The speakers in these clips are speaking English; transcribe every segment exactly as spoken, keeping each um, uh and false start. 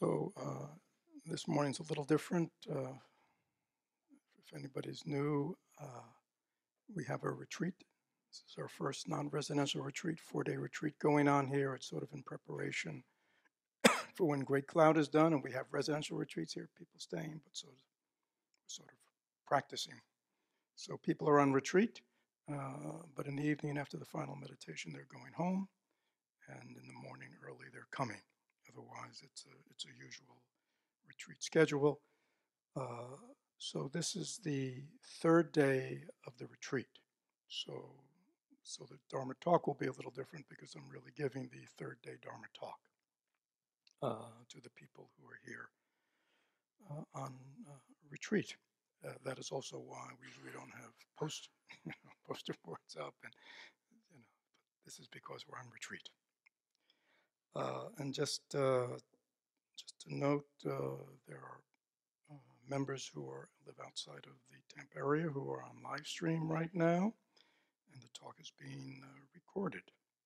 So uh, this morning's a little different. Uh, if anybody's new, uh, we have a retreat. This is our first non-residential retreat, four-day retreat going on here. It's sort of in preparation for when Great Cloud is done and we have residential retreats here, people staying, but sort of, sort of practicing. So people are on retreat, uh, but in the evening after the final meditation, they're going home, and in the morning early, they're coming. Otherwise, it's a, it's a usual retreat schedule. Uh, so this is the third day of the retreat. So, so the Dharma talk will be a little different because I'm really giving the third day Dharma talk uh, to the people who are here uh, on uh, retreat. Uh, that is also why we usually don't have post, you know, poster boards up, and you know, this is because we're on retreat. Uh, and just uh, just to note, uh, there are uh, members who are live outside of the Tampa area who are on live stream right now, and the talk is being uh, recorded.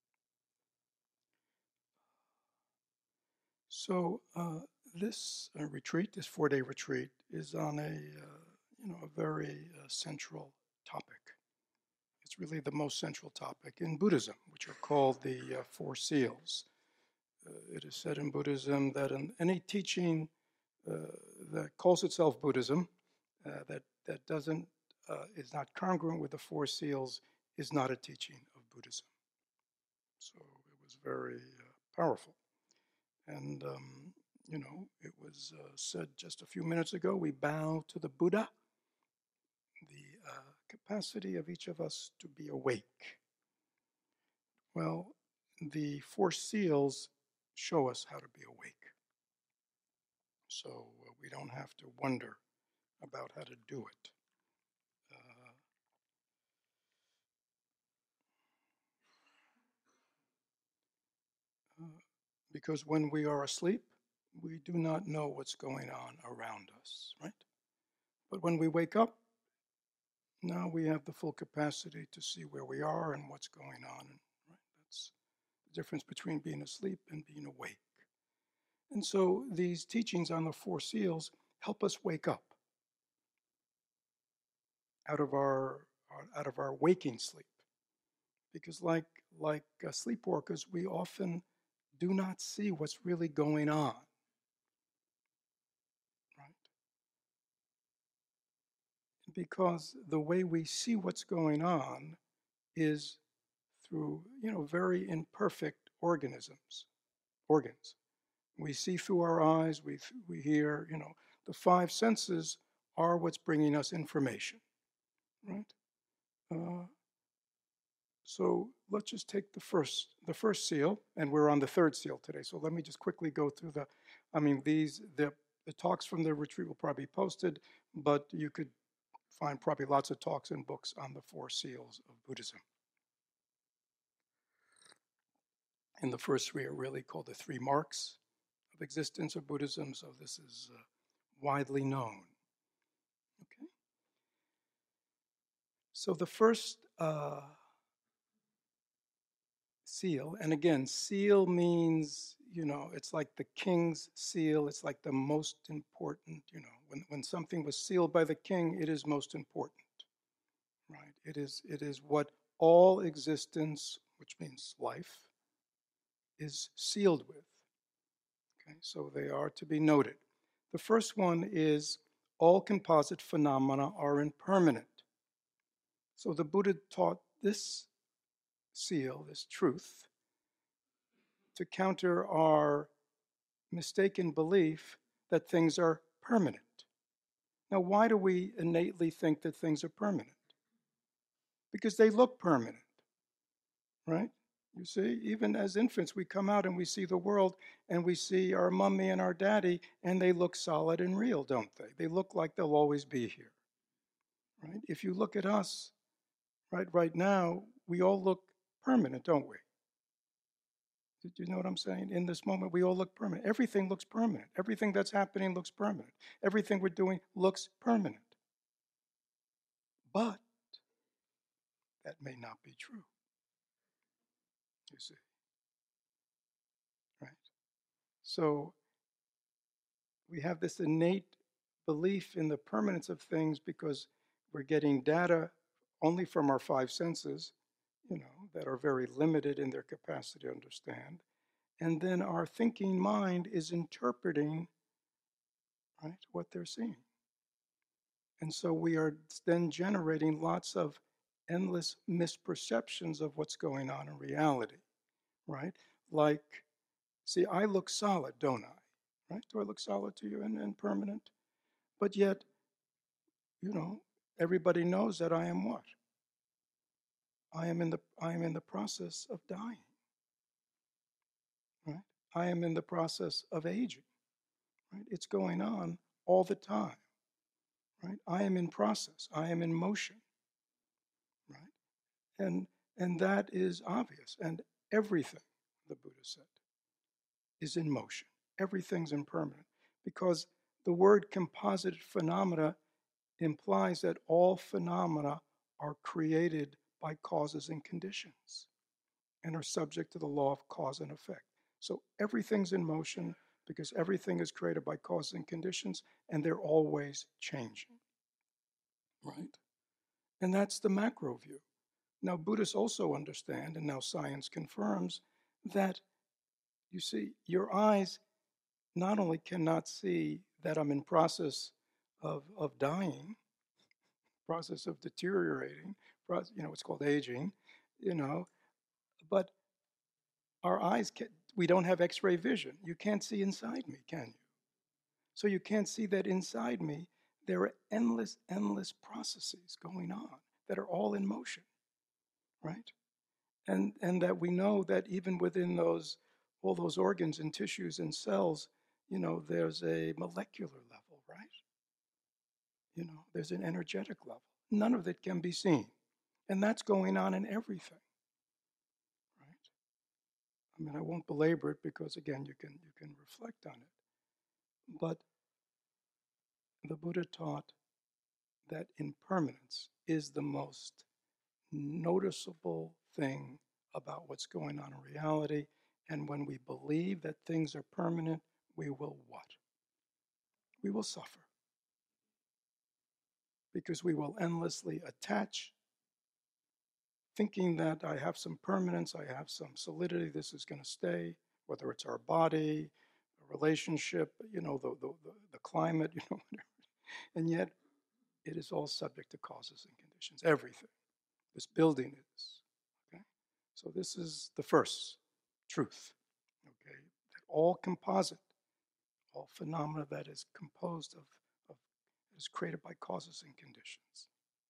So uh, this uh, retreat, this four-day retreat, is on a uh, you know a very uh, central topic. It's really the most central topic in Buddhism, which are called the uh, Four Seals. Uh, it is said in Buddhism that in any teaching uh, that calls itself Buddhism, uh, that that doesn't uh, is not congruent with the Four Seals, is not a teaching of Buddhism. So it was very uh, powerful. And, um, you know, it was uh, said just a few minutes ago, we bow to the Buddha, the uh, capacity of each of us to be awake. Well, the Four Seals show us how to be awake. So uh, we don't have to wonder about how to do it. Uh, uh, because when we are asleep, we do not know what's going on around us, right? But when we wake up, now we have the full capacity to see where we are and what's going on. Right? That's the difference between being asleep and being awake. And so these teachings on the Four Seals help us wake up out of our out of our waking sleep. Because like like uh, sleepwalkers, we often do not see what's really going on. Right? Because the way we see what's going on is through, you know, very imperfect organisms, organs. We see through our eyes, we, we hear, you know, the five senses are what's bringing us information, right? Uh, so let's just take the first, the first seal, and we're on the third seal today. So let me just quickly go through the, I mean, these, the, the talks from the retreat will probably be posted, but you could find probably lots of talks and books on the four seals of Buddhism. And the first three are really called the three marks of existence of Buddhism. So this is uh, widely known. Okay. So the first uh, seal, and again, seal means, you know, it's like the king's seal. It's like the most important, you know, when, when something was sealed by the king, it is most important, right? It is, it is what all existence, which means life, is sealed with. Okay, so they are to be noted. The first one is all composite phenomena are impermanent. So the Buddha taught this seal, this truth, to counter our mistaken belief that things are permanent. Now, why do we innately think that things are permanent? Because they look permanent, right? You see, even as infants, we come out and we see the world and we see our mummy and our daddy, and they look solid and real, don't they? They look like they'll always be here, right? If you look at us, right, right now, we all look permanent, don't we? Do you know what I'm saying? In this moment, we all look permanent. Everything looks permanent. Everything that's happening looks permanent. Everything we're doing looks permanent. But that may not be true, you see, right? So we have this innate belief in the permanence of things because we're getting data only from our five senses, you know, that are very limited in their capacity to understand. And then our thinking mind is interpreting, right, what they're seeing. And so we are then generating lots of endless misperceptions of what's going on in reality, right? Like, see, I look solid, don't I? Right? Do I look solid to you and, and permanent? But yet, you know, everybody knows that I am what? I am in the I am in the process of dying. Right? I am in the process of aging. Right? It's going on all the time. Right? I am in process. I am in motion. Right? And and that is obvious. And everything, the Buddha said, is in motion. Everything's impermanent. Because the word composite phenomena implies that all phenomena are created by causes and conditions and are subject to the law of cause and effect. So everything's in motion because everything is created by causes and conditions, and they're always changing, right? And that's the macro view. Now, Buddhists also understand, and now science confirms, that, you see, your eyes not only cannot see that I'm in process of, of dying, process of deteriorating, you know, it's called aging, you know, but our eyes, can, we don't have x-ray vision. You can't see inside me, can you? So you can't see that inside me, there are endless, endless processes going on that are all in motion, right? And, and that we know that even within those, all those organs and tissues and cells, you know, there's a molecular level, right? You know, there's an energetic level. None of it can be seen. And that's going on in everything, right? I mean, I won't belabor it because, again, you can, you can reflect on it. But the Buddha taught that impermanence is the most noticeable thing about what's going on in reality. And when we believe that things are permanent, we will what? We will suffer. Because we will endlessly attach, thinking that I have some permanence, I have some solidity, this is going to stay, whether it's our body, a relationship, you know, the, the, the, the climate, you know, whatever. And yet, it is all subject to causes and conditions, everything. This building is. Okay? So this is the first truth. Okay? That all composite, all phenomena that is composed of, of is created by causes and conditions.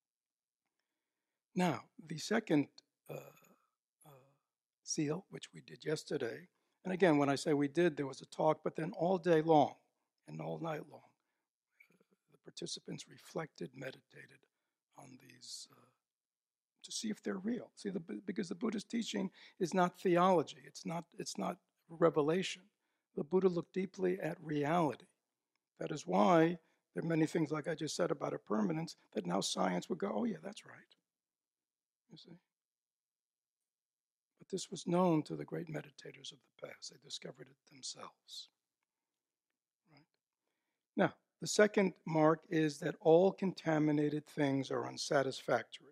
Now, the second uh, uh, seal, which we did yesterday, and again, when I say we did, there was a talk, but then all day long and all night long, uh, the participants reflected, meditated on these uh, to see if they're real. See, the, because the Buddha's teaching is not theology. It's not, it's not revelation. The Buddha looked deeply at reality. That is why there are many things, like I just said, about impermanence, that now science would go, oh yeah, that's right. You see? But this was known to the great meditators of the past. They discovered it themselves. Right? Now, the second mark is that all contaminated things are unsatisfactory.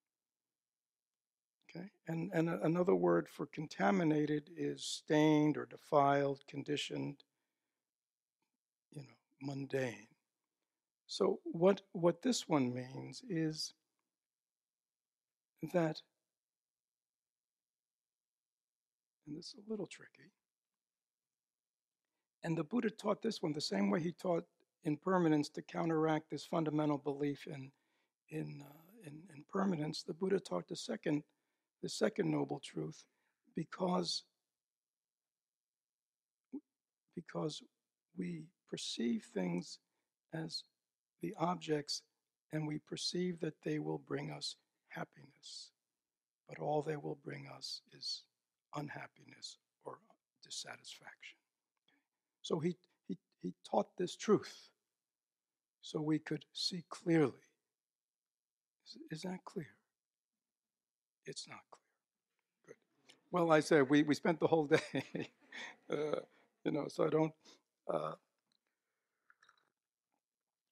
Okay, and, and another word for contaminated is stained or defiled, conditioned, you know, mundane. So what, what this one means is that, and this is a little tricky, and the Buddha taught this one the same way he taught impermanence to counteract this fundamental belief in, in, uh, in, in permanence. The Buddha taught the second, the second noble truth because, because we perceive things as the objects and we perceive that they will bring us happiness, but all they will bring us is unhappiness or dissatisfaction. So he, he, he taught this truth so we could see clearly. Is, is that clear? It's not clear. Good. Well, I said we, we spent the whole day, uh, you know, so I don't. Uh,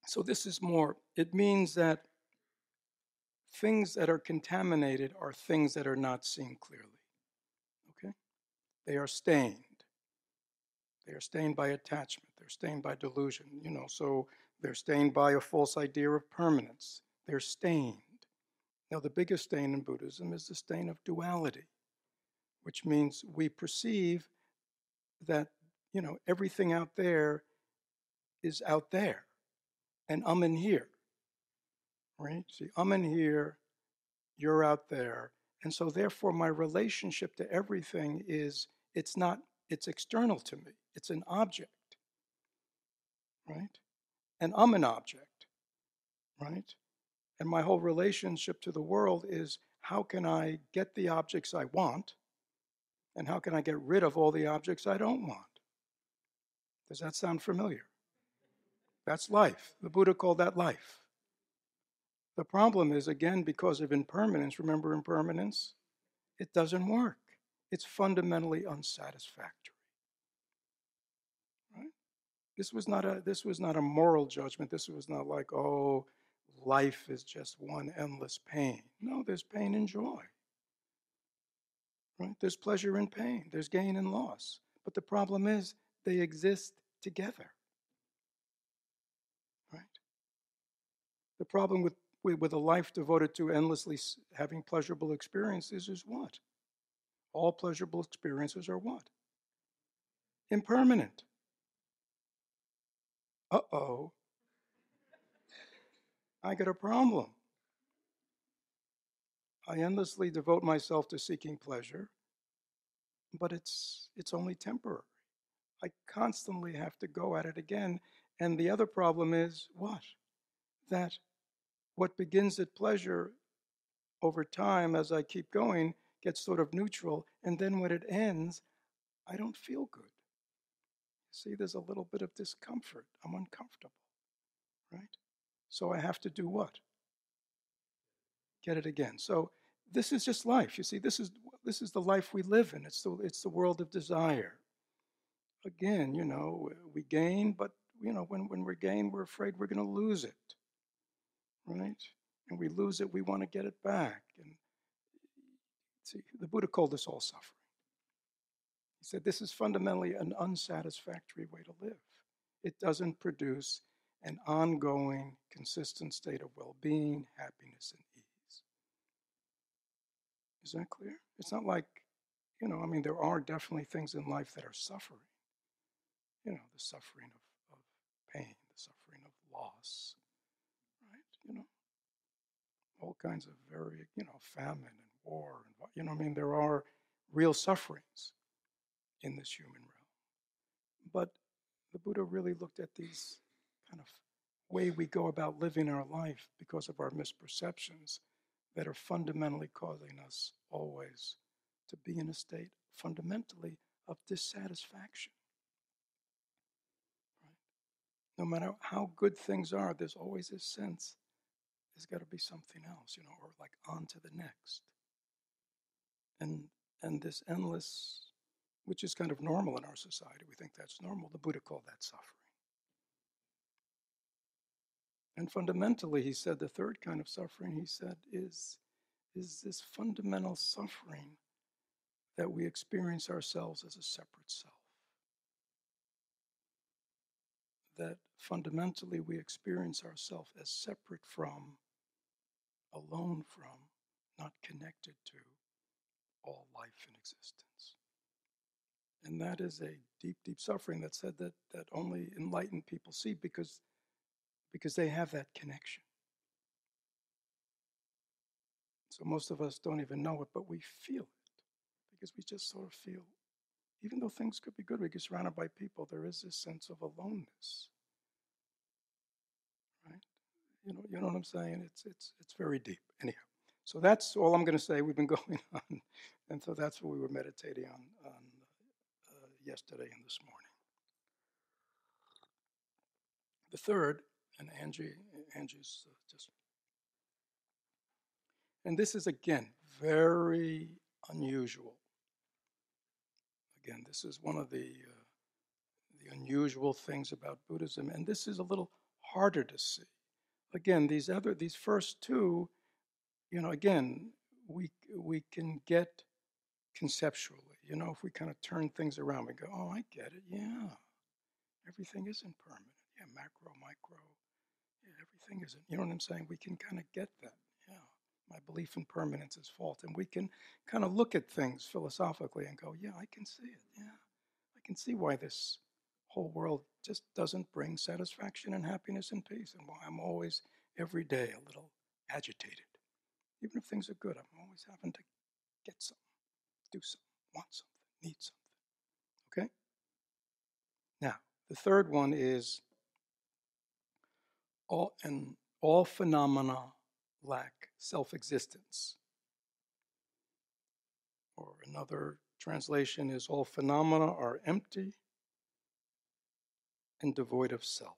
So this is more, it means that things that are contaminated are things that are not seen clearly. Okay? They are stained. They are stained by attachment. They're stained by delusion. You know, so they're stained by a false idea of permanence. They're stained. Now, the biggest stain in Buddhism is the stain of duality, which means we perceive that, you know, everything out there is out there, and I'm in here, right? See, I'm in here, you're out there, and so therefore my relationship to everything is, it's not, it's external to me. It's an object, right? And I'm an object, right? And my whole relationship to the world is, how can I get the objects I want, and how can I get rid of all the objects I don't want? Does that sound familiar? That's life. The Buddha called that life. The problem is, again, because of impermanence, remember impermanence? It doesn't work. It's fundamentally unsatisfactory. Right? This was not a this was not a moral judgment. This was not like, oh, life is just one endless pain. No, there's pain and joy. Right? There's pleasure and pain. There's gain and loss. But the problem is they exist together. Right? The problem with, with, with a life devoted to endlessly having pleasurable experiences is what? All pleasurable experiences are what? Impermanent. Uh-oh. I got a problem. I endlessly devote myself to seeking pleasure, but it's it's only temporary. I constantly have to go at it again. And the other problem is what? That what begins at pleasure over time, as I keep going, gets sort of neutral. And then when it ends, I don't feel good. See, there's a little bit of discomfort. I'm uncomfortable, right? So I have to do what? Get it again. So this is just life. You see, this is this is the life we live in. It's the it's the world of desire. Again, you know, we gain, but you know, when, when we gain, we're afraid we're going to lose it. Right? And we lose it, we want to get it back. And see, the Buddha called this all suffering. He said this is fundamentally an unsatisfactory way to live. It doesn't produce an ongoing, consistent state of well-being, happiness, and ease. Is that clear? It's not like, you know, I mean, there are definitely things in life that are suffering. You know, the suffering of, of pain, the suffering of loss, right? You know, all kinds of very, you know, famine and war, and you know, I mean, there are real sufferings in this human realm. But the Buddha really looked at these kind of way we go about living our life because of our misperceptions that are fundamentally causing us always to be in a state fundamentally of dissatisfaction. Right? No matter how good things are, there's always this sense there's got to be something else, you know, or like on to the next. And and this endless, which is kind of normal in our society, we think that's normal. The Buddha called that suffering. And fundamentally, he said the third kind of suffering, he said, is, is this fundamental suffering that we experience ourselves as a separate self. That fundamentally we experience ourselves as separate from, alone from, not connected to all life in existence. And that is a deep, deep suffering that said that, that only enlightened people see because, because they have that connection. So most of us don't even know it, but we feel it because we just sort of feel, even though things could be good, we get surrounded by people, there is this sense of aloneness, right? You know, you know what I'm saying? It's it's it's very deep. Anyhow, so that's all I'm going to say. We've been going on, and so that's what we were meditating on on uh, yesterday and this morning. The third, and Angie, Angie's uh, just, and this is again very unusual. Again, this is one of the uh, the unusual things about Buddhism, and this is a little harder to see. Again, these other, these first two, you know, again, we we can get conceptually. You know, if we kind of turn things around, we go, oh, I get it. Yeah, everything isn't permanent. Yeah, macro, micro. Yeah, everything isn't. You know what I'm saying? We can kind of get that. Yeah, my belief in permanence is false, and we can kind of look at things philosophically and go, yeah, I can see it. Yeah, I can see why this whole world just doesn't bring satisfaction and happiness and peace, and why I'm always every day a little agitated. Even if things are good, I'm always having to get something, do something, want something, need something. Okay? Now, the third one is all and all phenomena lack self-existence. Or another translation is all phenomena are empty and devoid of self.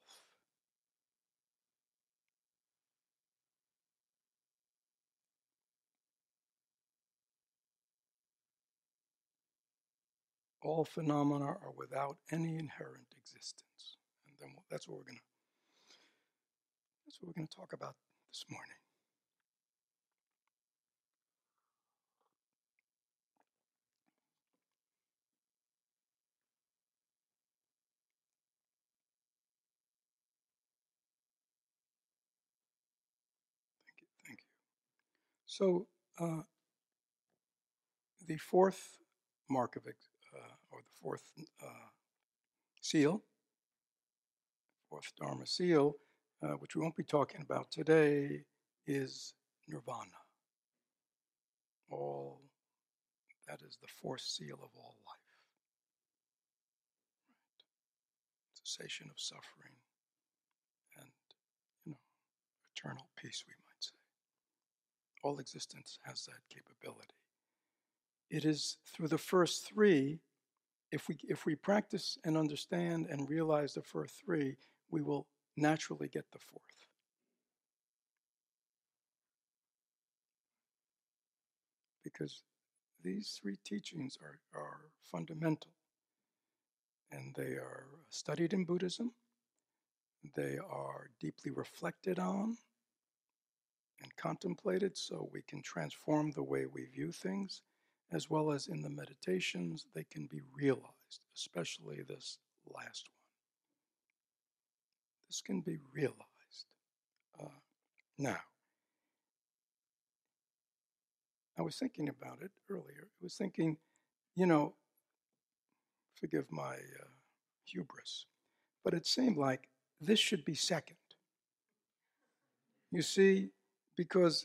All phenomena are without any inherent existence. And then that's what we're going to that's what we're going to talk about this morning. Thank you. Thank you. So uh, the fourth mark of uh, or the fourth uh, seal, fourth Dharma seal, uh, which we won't be talking about today, is nirvana. All that is the fourth seal of all life. Right? Cessation of suffering and, you know, eternal peace, we might say. All existence has that capability. It is through the first three, if we if we practice and understand and realize the first three, we will naturally get the fourth. Because these three teachings are, are fundamental, and they are studied in Buddhism, they are deeply reflected on and contemplated so we can transform the way we view things, as well as in the meditations, they can be realized, especially this last one. This can be realized. Uh, now, I was thinking about it earlier. I was thinking, you know, forgive my uh, hubris, but it seemed like this should be second. You see, because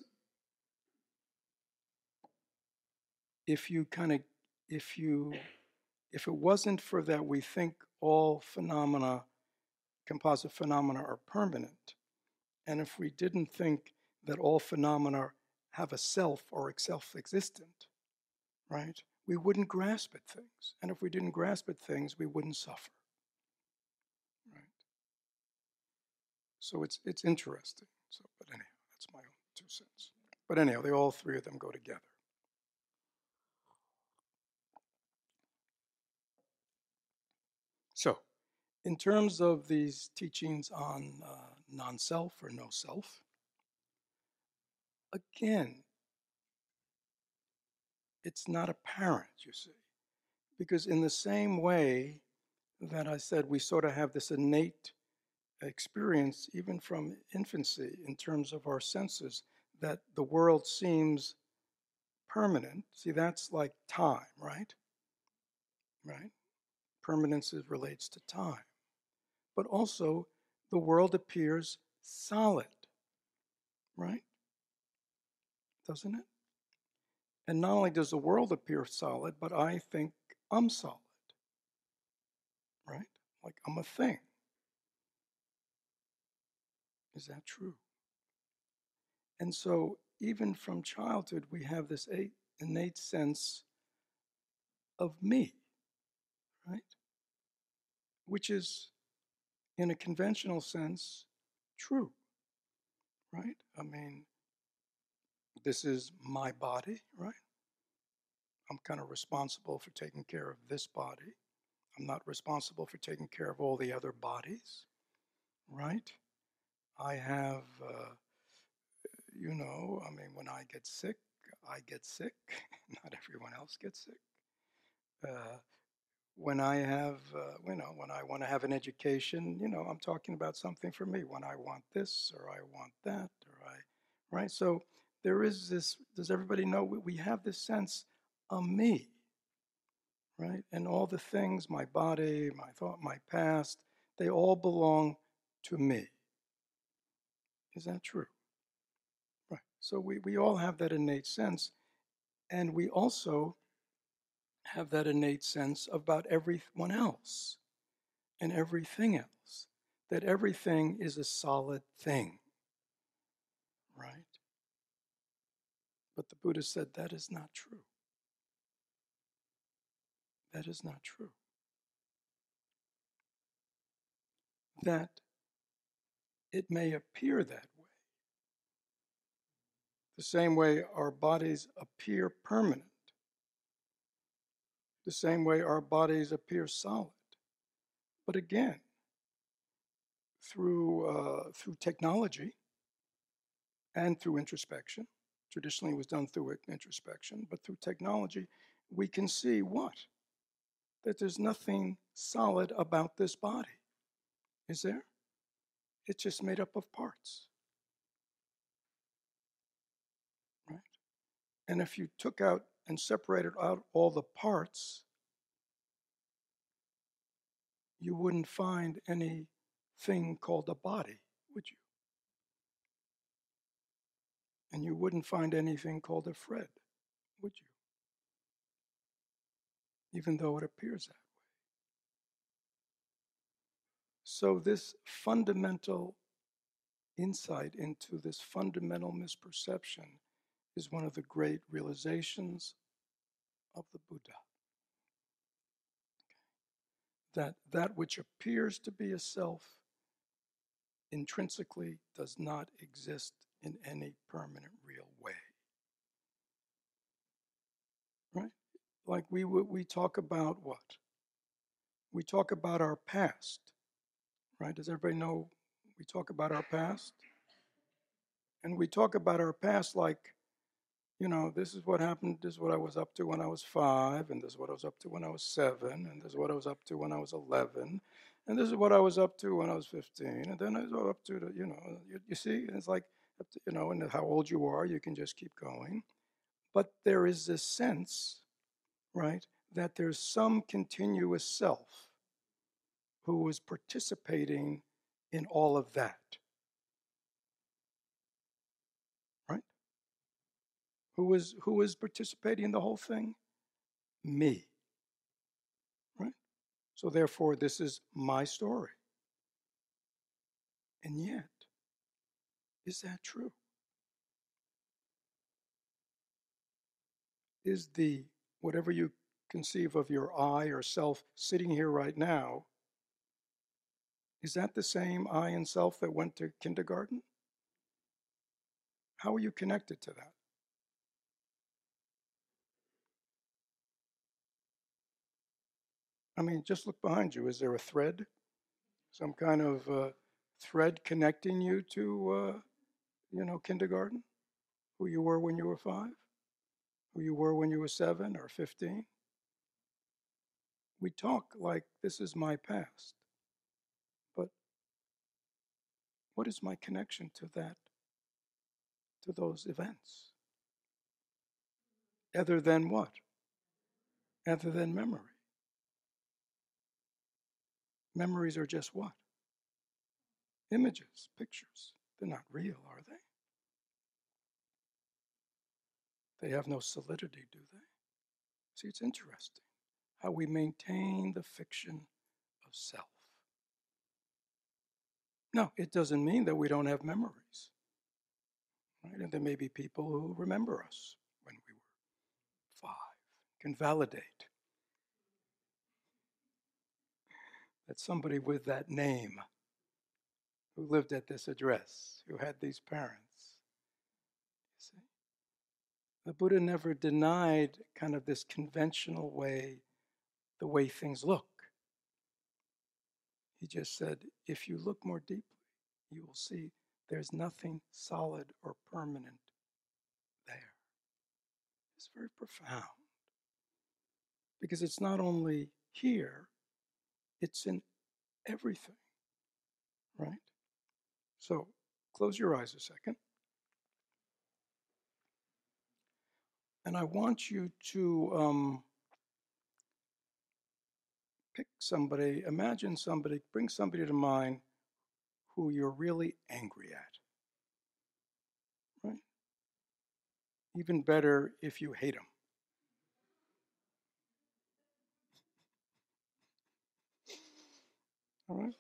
if you kind of, if you, if it wasn't for that, we think all phenomena, composite phenomena are permanent, and if we didn't think that all phenomena have a self or self-existent, right, we wouldn't grasp at things. And if we didn't grasp at things, we wouldn't suffer. Right? So it's it's interesting. So, but anyhow, that's my own two cents. But anyhow, they all three of them go together. So, in terms of these teachings on uh, non-self or no self, again, it's not apparent, you see, because in the same way that I said we sort of have this innate experience, even from infancy, in terms of our senses, that the world seems permanent. See, that's like time, right? Right? Permanence relates to time. But also, the world appears solid, right? Doesn't it? And not only does the world appear solid, but I think I'm solid, right? Like I'm a thing. Is that true? And so, even from childhood, we have this innate sense of me, right? Which is, in a conventional sense, true, right? I mean, this is my body, right? I'm kind of responsible for taking care of this body. I'm not responsible for taking care of all the other bodies, right? I have, uh, you know, I mean, when I get sick, I get sick. Not everyone else gets sick. Uh, when I have, uh, you know, when I want to have an education, you know, I'm talking about something for me. When I want this or I want that or I, right? So there is this, does everybody know we, we have this sense of me, right? And all the things, my body, my thought, my past, they all belong to me. Is that true? Right. So we, we all have that innate sense. And we also have that innate sense about everyone else and everything else, that everything is a solid thing, right? But the Buddha said that is not true. That is not true. That it may appear that way. The same way our bodies appear permanent, the same way our bodies appear solid. But again, through, uh, through technology and through introspection, traditionally it was done through introspection, but through technology, we can see what? That there's nothing solid about this body. Is there? It's just made up of parts. Right? And if you took out and separated out all the parts, you wouldn't find anything called a body, would you? And you wouldn't find anything called a Fred, would you? Even though it appears that way. So this fundamental insight into this fundamental misperception is one of the great realizations of the Buddha. That that which appears to be a self intrinsically does not exist in any permanent real way. Right? Like we we talk about what? We talk about our past. Right? Does everybody know we talk about our past? And we talk about our past like, you know, this is what happened, this is what I was up to when I was five, and this is what I was up to when I was seven, and this is what I was up to when I was eleven, and this is what I was up to when I was fifteen, and then I was up to, the, you know, you, you see, it's like, you know, and how old you are, you can just keep going. But there is this sense, right, that there's some continuous self who is participating in all of that, right? Who is who is participating in the whole thing? Me, right? So therefore, this is my story. And yet, is that true? Is the whatever you conceive of your I or self sitting here right now, is that the same I and self that went to kindergarten? How are you connected to that? I mean, just look behind you. Is there a thread? Some kind of uh, thread connecting you to, uh, you know, kindergarten? Who you were when you were five? Who you were when you were seven or fifteen? We talk like this is my past. But what is my connection to that, to those events? Other than what? Other than memory. Memories are just what? Images, pictures. They're not real, are they? They have no solidity, do they? See, it's interesting how we maintain the fiction of self. No, it doesn't mean that we don't have memories. Right? And there may be people who remember us when we were five, can validate that somebody with that name who lived at this address, who had these parents. You see? The Buddha never denied kind of this conventional way, the way things look. He just said, if you look more deeply, you will see There's nothing solid or permanent there. It's very profound because it's not only here, it's in everything, right? So close your eyes a second. And I want you to um, pick somebody, imagine somebody, bring somebody to mind who you're really angry at, right? Even better if you hate them. All right?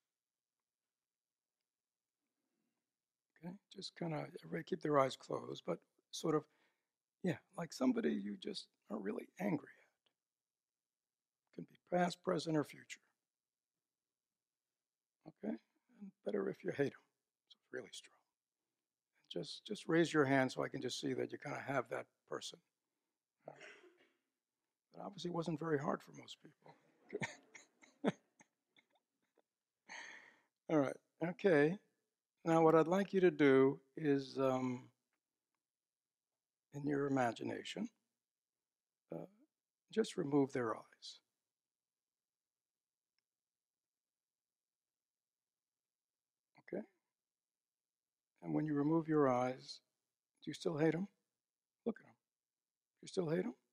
Okay, just kind of, everybody keep their eyes closed, but sort of, yeah, like somebody you just are really angry at. Can be past, present, or future. Okay? And better if you hate them. So it's really strong. Just, just raise your hand so I can just see that you kind of have that person. Uh, It obviously wasn't very hard for most people. All right. Okay. Now, what I'd like you to do is, um, in your imagination, uh, just remove their eyes. Okay. And when you remove your eyes, do you still hate them? Look at them. You still hate them?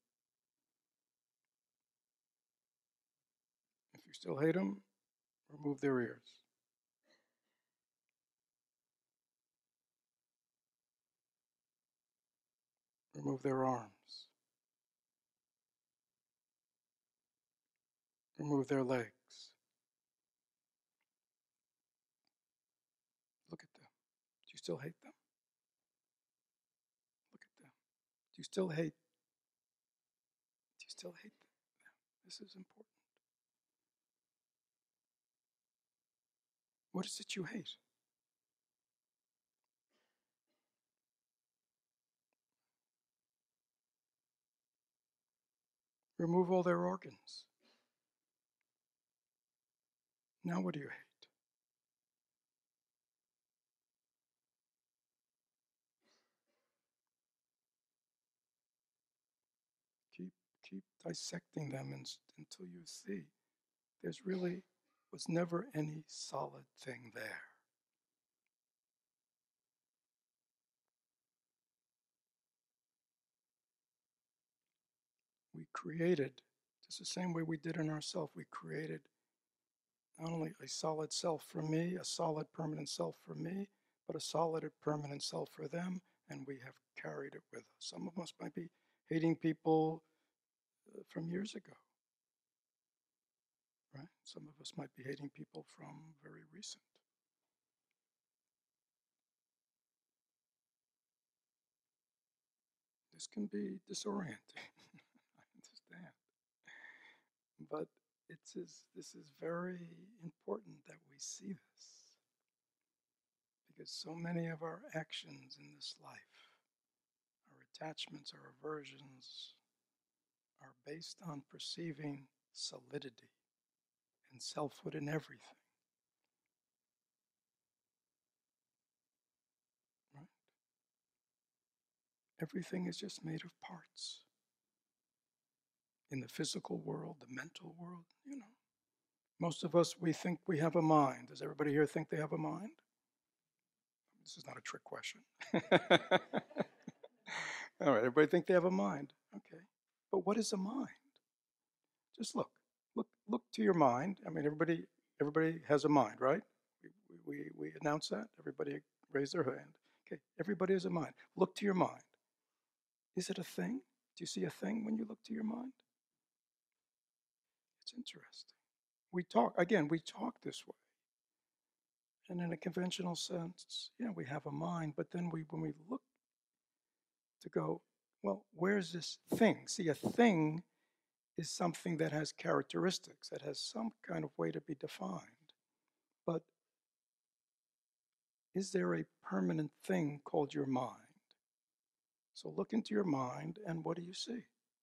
If you still hate them, remove their ears. Remove their arms. Remove their legs. Look at them. Do you still hate them? Look at them. Do you still hate? Do you still hate them? This is important. What is it you hate? Remove all their organs. Now what do you hate? Keep keep dissecting them and, until you see there's really was never any solid thing there. We created, just the same way we did in ourself, we created not only a solid self for me, a solid permanent self for me, but a solid and permanent self for them, and we have carried it with us. Some of us might be hating people uh, from years ago, right? Some of us might be hating people from very recent. This can be disorienting. I understand. But it's is, this is very important that we see this because so many of our actions in this life, our attachments, our aversions, are based on perceiving solidity and selfhood in everything. Right? Everything is just made of parts. In the physical world, the mental world, you know. Most of us, we think we have a mind. Does everybody here think they have a mind? This is not a trick question. All right, everybody think they have a mind. Okay. But what is a mind? Just look. Look look to your mind. I mean everybody everybody has a mind, right? We we, we announce that. Everybody raise their hand. Okay, everybody has a mind. Look to your mind. Is it a thing? Do you see a thing when you look to your mind? It's interesting. We talk again, we talk this way. And in a conventional sense, yeah, we have a mind, but then we when we look to go, well, where's this thing? See, a thing is something that has characteristics, that has some kind of way to be defined. But is there a permanent thing called your mind? So look into your mind, and what do you see?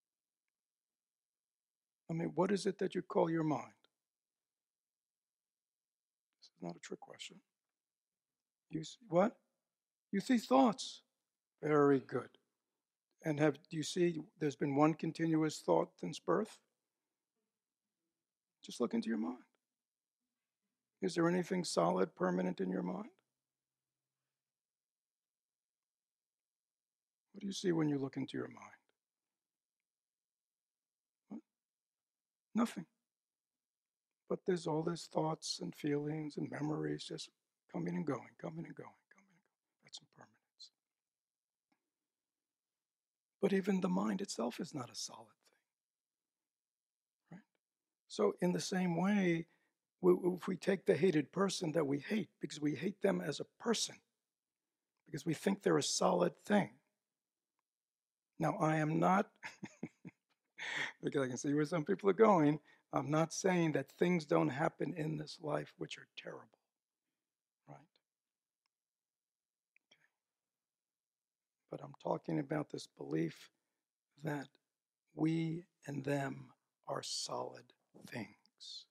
I mean, what is it that you call your mind? This is not a trick question. You see, what? You see thoughts. Very good. And have do you see there's been one continuous thought since birth? Just look into your mind. Is there anything solid, permanent in your mind? What do you see when you look into your mind? What? Nothing. But there's all these thoughts and feelings and memories just coming and going, coming and going, coming and going. That's impermanence. But even the mind itself is not a solid thing, right? So in the same way, if we take the hated person that we hate because we hate them as a person, because we think they're a solid thing. Now, I am not, because I can see where some people are going, I'm not saying that things don't happen in this life which are terrible, right? Okay. But I'm talking about this belief that we and them are solid things,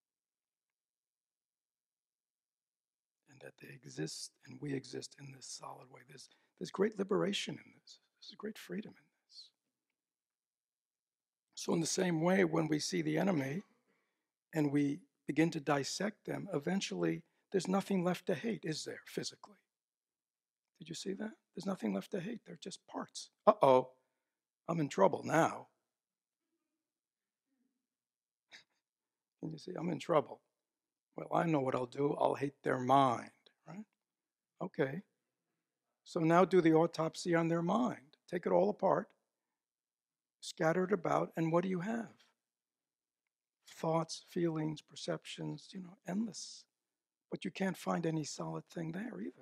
and that they exist and we exist in this solid way. There's, there's great liberation in this. There's great freedom in this. So in the same way, when we see the enemy and we begin to dissect them, eventually there's nothing left to hate, is there, physically? Did you see that? There's nothing left to hate. They're just parts. Uh-oh, I'm in trouble now. Can you see? I'm in trouble. Well, I know what I'll do. I'll hate their mind, right? Okay. So now do the autopsy on their mind. Take it all apart, scatter it about, and what do you have? Thoughts, feelings, perceptions, you know, endless. But you can't find any solid thing there either.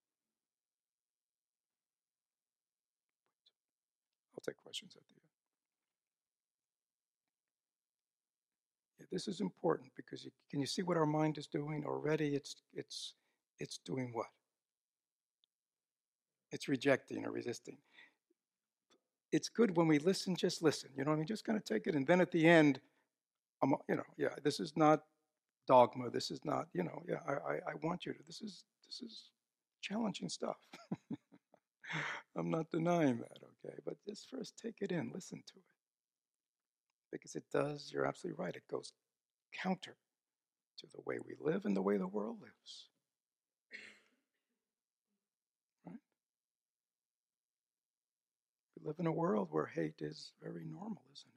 I'll take questions at the end. Yeah, this is important because you, can you see what our mind is doing already? It's it's it's doing what? It's rejecting or resisting. It's good when we listen, just listen. You know what I mean? Just kind of take it, and then at the end, I'm, you know, yeah, this is not dogma. This is not, you know, yeah, I, I, I want you to. This is this is challenging stuff. I'm not denying that, okay? But just first take it in, listen to it, because it does. You're absolutely right. It goes counter to the way we live and the way the world lives. Right? We live in a world where hate is very normal, isn't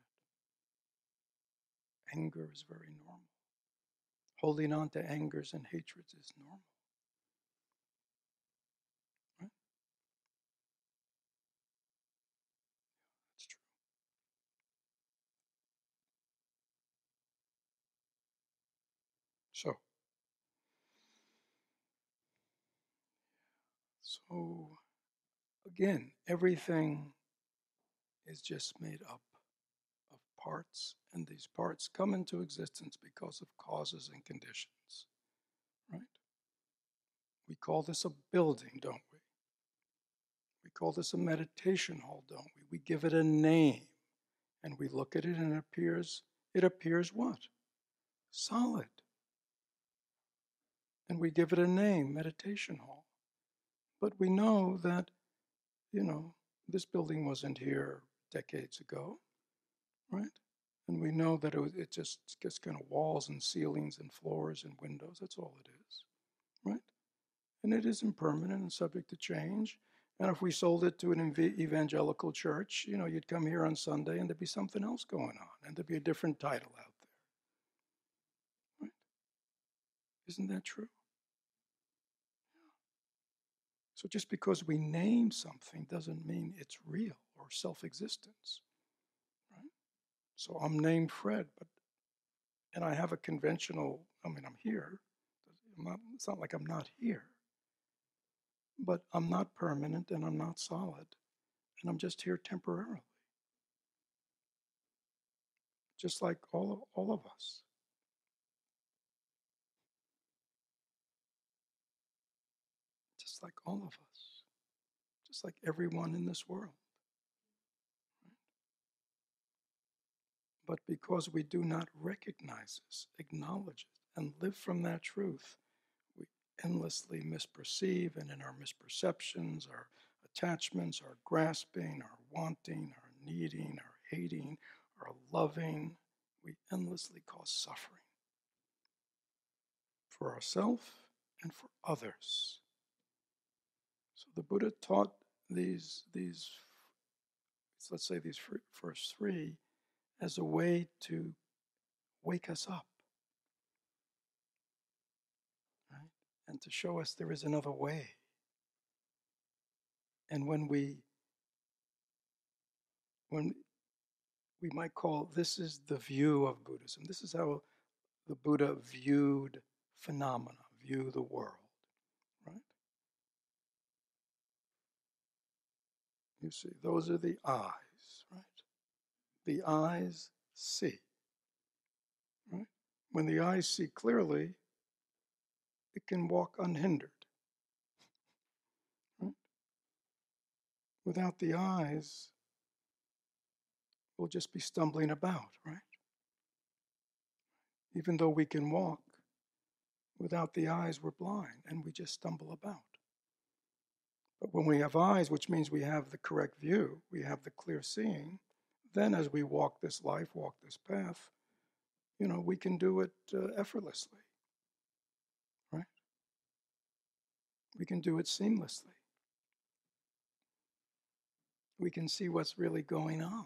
it? Anger is very normal. Holding on to angers and hatreds is normal. Right? That's true. So, so again, everything is just made up of parts, and these parts come into existence because of causes and conditions. Right? We call this a building, don't we? We call this a meditation hall, don't we? We give it a name, and we look at it, and it appears, it appears what? Solid. And we give it a name, meditation hall. But we know that, you know, this building wasn't here decades ago, right? And we know that it, was, it just gets kind of walls and ceilings and floors and windows. That's all it is, right? And it is impermanent and subject to change. And if we sold it to an evangelical church, you know, you'd come here on Sunday and there'd be something else going on, and there'd be a different title out there, right? Isn't that true? So just because we name something doesn't mean it's real or self-existence, right? So I'm named Fred, but and I have a conventional. I mean, I'm here. I'm not, it's not like I'm not here, but I'm not permanent and I'm not solid, and I'm just here temporarily, just like all of, all of us. Just like all of us, just like everyone in this world. But because we do not recognize this, acknowledge it, and live from that truth, we, endlessly misperceive, and in our misperceptions, our attachments, our grasping, our wanting, our needing, our hating, our loving, we endlessly cause suffering for ourselves and for others. So the Buddha taught these, these, let's say these first three, as a way to wake us up, right? And to show us there is another way. And when we, when we might call, this is the view of Buddhism. This is how the Buddha viewed phenomena, view the world, right? You see, those are the eyes, right? The eyes see, right? When the eyes see clearly, it can walk unhindered. Right? Without the eyes, we'll just be stumbling about, right? Even though we can walk, without the eyes, we're blind and we just stumble about. But when we have eyes, which means we have the correct view, we have the clear seeing, then as we walk this life, walk this path, you know, we can do it uh, effortlessly, right? We can do it seamlessly. We can see what's really going on.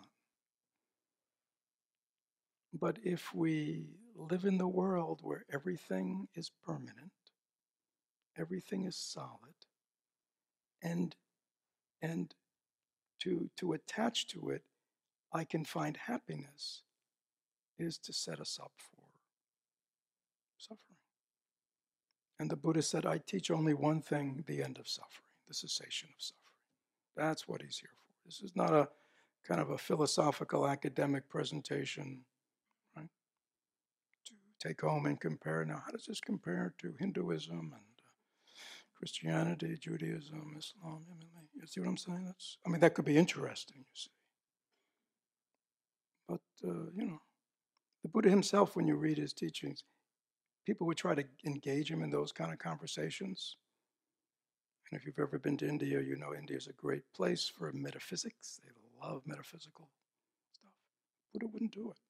But if we live in the world where everything is permanent, everything is solid, and and to to attach to it, I can find happiness, is to set us up for suffering. And the Buddha said, I teach only one thing, the end of suffering, the cessation of suffering. That's what he's here for. This is not a kind of a philosophical academic presentation, right? To take home and compare. Now, how does this compare to Hinduism and uh, Christianity, Judaism, Islam? You see what I'm saying? That's, I mean, that could be interesting, you see. But, uh, you know, the Buddha himself, when you read his teachings, people would try to engage him in those kind of conversations. And if you've ever been to India, you know India is a great place for metaphysics. They love metaphysical stuff. Buddha wouldn't do it.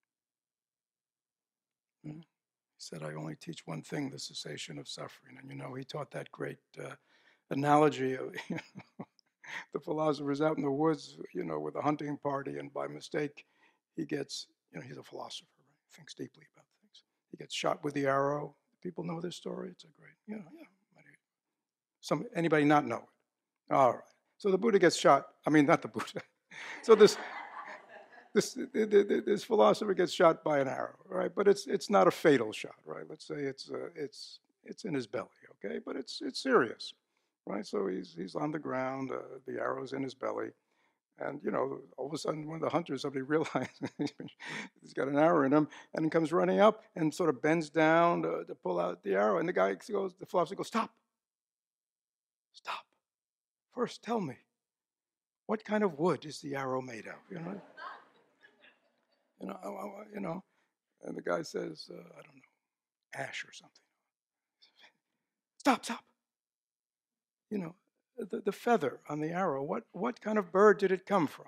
You know? He said, I only teach one thing, the cessation of suffering. And you know, he taught that great uh, analogy of you know, the philosopher's out in the woods, you know, with a hunting party, and by mistake, he gets, you know, he's a philosopher, right? Thinks deeply about things. He gets shot with the arrow. People know this story. It's a great, you know, yeah. Some anybody not know it? All right. So the Buddha gets shot. I mean, not the Buddha. So this this this philosopher gets shot by an arrow, right? But it's it's not a fatal shot, right? Let's say it's uh, it's it's in his belly, okay? But it's it's serious, right? So he's he's on the ground. Uh, the arrow's in his belly, and you know, all of a sudden, one of the hunters, somebody realizes he's got an arrow in him, and he comes running up and sort of bends down to, to pull out the arrow, and the guy goes, the philosopher goes, stop. Stop. First, tell me, what kind of wood is the arrow made of? You know, you know, you know. And the guy says, uh, I don't know, ash or something. Stop, stop. You know, the, the feather on the arrow. What what kind of bird did it come from?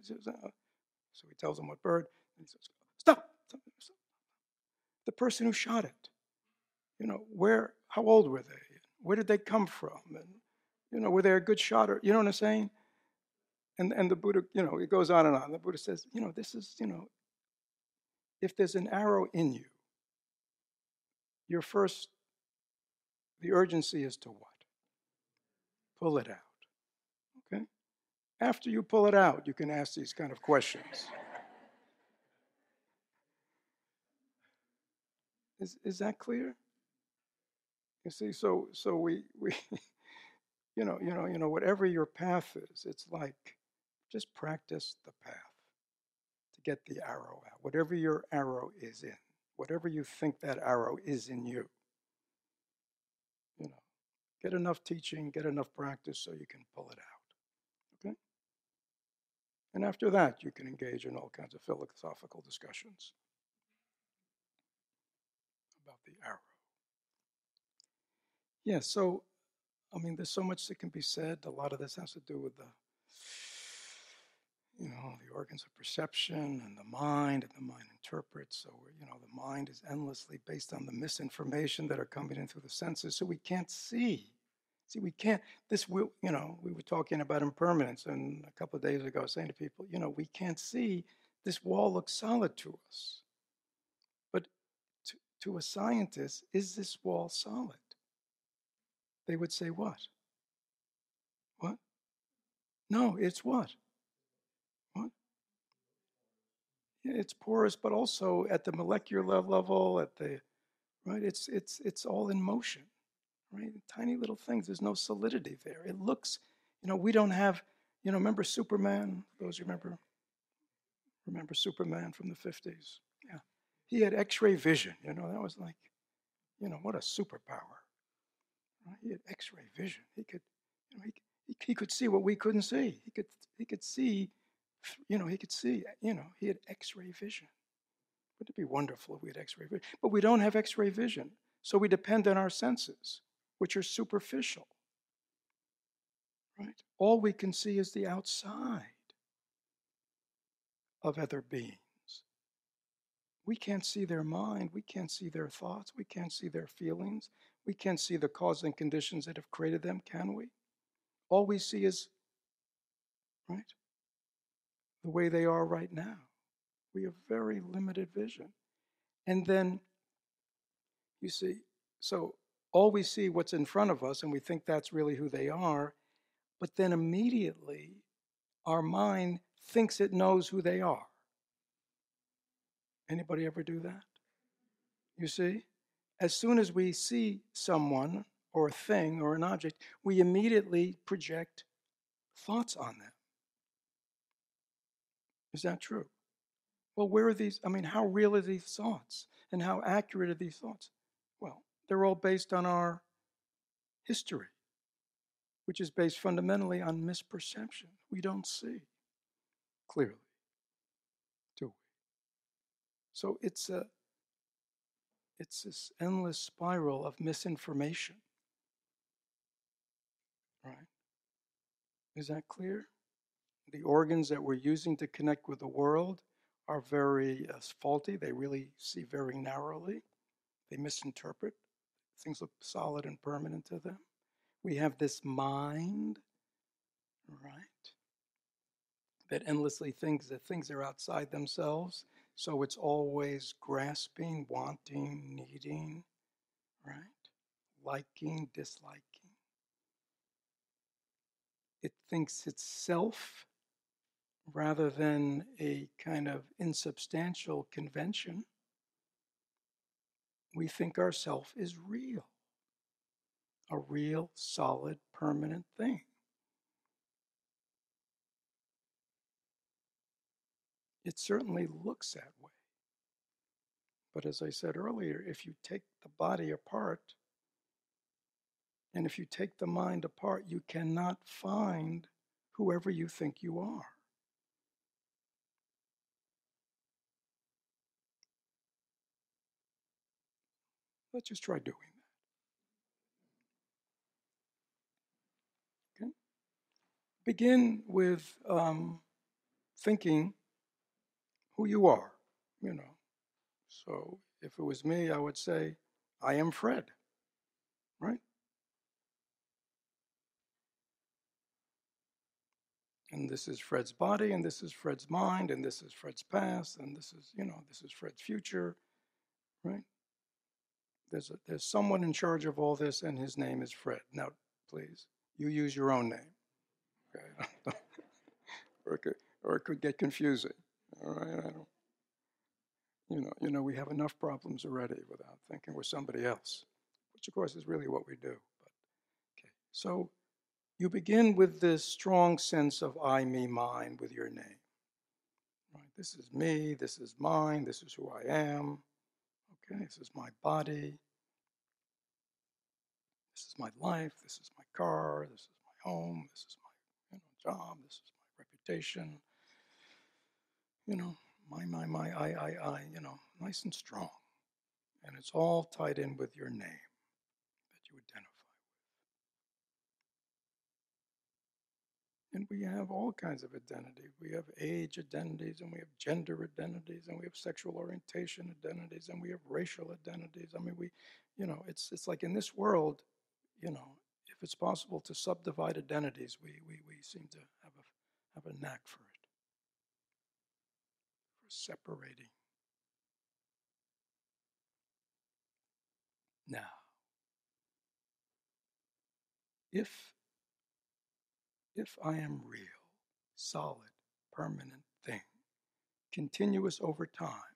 So he tells him what bird. And he says, stop, stop, stop. The person who shot it. You know, where? How old were they? Where did they come from? And you know, were they a good shot? Or, you know what I'm saying? And, and the Buddha, you know, it goes on and on. The Buddha says, you know, this is, you know, if there's an arrow in you, your first, the urgency is to what? Pull it out, okay? After you pull it out, you can ask these kind of questions. Is, is that clear? You see, so so we, we you know, you know, you know, whatever your path is, it's like just practice the path to get the arrow out. Whatever your arrow is in, whatever you think that arrow is in you, you know, get enough teaching, get enough practice so you can pull it out, okay? And after that, you can engage in all kinds of philosophical discussions about the arrow. Yeah, so, I mean, there's so much that can be said. A lot of this has to do with the, you know, the organs of perception and the mind, and the mind interprets. So, you know, the mind is endlessly based on the misinformation that are coming in through the senses. So we can't see. See, we can't, this will, you know, we were talking about impermanence, and a couple of days ago, I was saying to people, you know, we can't see. This wall looks solid to us. But to, to a scientist, is this wall solid? They would say, what? What? No, it's what? What? Yeah, it's porous, but also at the molecular level, at the right, it's it's it's all in motion, right? Tiny little things. There's no solidity there. It looks, you know, we don't have, you know, remember Superman? Those who remember remember Superman from the fifties? Yeah, he had X-ray vision. You know, that was like, you know, what a superpower. Right? He had X-ray vision. He could, you know, he, he he could see what we couldn't see. He could he could see, you know, he could see. You know, he had X-ray vision. Wouldn't it be wonderful if we had X-ray vision? But we don't have X-ray vision, so we depend on our senses, which are superficial. Right? All we can see is the outside of other beings. We can't see their mind. We can't see their thoughts. We can't see their feelings. We can't see the cause and conditions that have created them, can we? All we see is, right, the way they are right now. We have very limited vision. And then, you see, so all we see what's in front of us, and we think that's really who they are, but then immediately our mind thinks it knows who they are. Anybody ever do that? You see? As soon as we see someone or a thing or an object, we immediately project thoughts on them. Is that true? Well, where are these? I mean, how real are these thoughts? And how accurate are these thoughts? Well, they're all based on our history, which is based fundamentally on misperception. We don't see clearly, do we? So it's a it's this endless spiral of misinformation, right? Is that clear? The organs that we're using to connect with the world are very uh, faulty. They really see very narrowly. They misinterpret. Things look solid and permanent to them. We have this mind, right, that endlessly thinks that things are outside themselves. So it's always grasping, wanting, needing, right? Liking, disliking. It thinks it's self rather than a kind of insubstantial convention. We think our self is real, a real, solid, permanent thing. It certainly looks that way. But as I said earlier, if you take the body apart, and if you take the mind apart, you cannot find whoever you think you are. Let's just try doing that. Okay? Begin with um, thinking who you are, you know. So if it was me, I would say, I am Fred, right? And this is Fred's body, and this is Fred's mind, and this is Fred's past, and this is, you know, this is Fred's future, right? There's, a, there's someone in charge of all this, and his name is Fred. Now, please, you use your own name. Okay? or, it could, or it could get confusing. All right, I don't, you know, you know, we have enough problems already without thinking we're somebody else, which of course is really what we do. But okay, so you begin with this strong sense of I, me, mine with your name. Right? This is me. This is mine. This is who I am. Okay, this is my body. This is my life. This is my car. This is my home. This is my, you know, job. This is my reputation. You know, my, my, my, I, I, I, you know, nice and strong. And it's all tied in with your name that you identify. And we have all kinds of identity. We have age identities, and we have gender identities, and we have sexual orientation identities, and we have racial identities. I mean, we, you know, it's it's like in this world, you know, if it's possible to subdivide identities, we we, we seem to have a have a knack for it, for separating. Now, if if I am real, solid, permanent thing, continuous over time,